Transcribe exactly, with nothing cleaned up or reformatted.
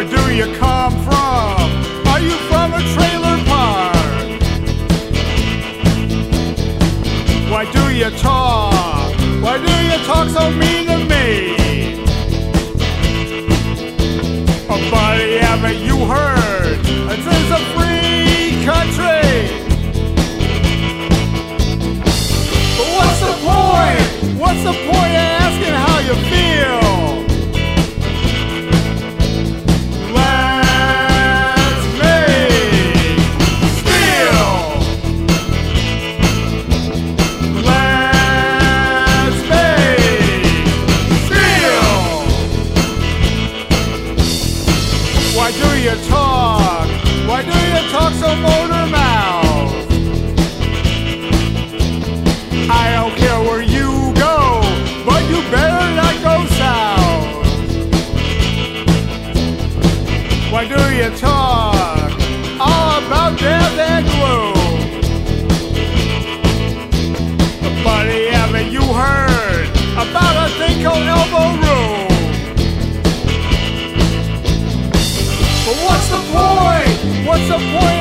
Where do you come from? Are you from a trailer park? Why do you talk? Why do you talk so mean to me? Oh buddy, haven't you heard? This is a free country. But what's the point? What's the point of asking how you feel? Let's make steel. Let's make steel. Why do you talk? Why do you talk so motor mouth? I don't care where you go, but you better not go south. Why do you talk all about death and gloom? Buddy, haven't you heard about a thing called elbow room? But what's the point? What's the point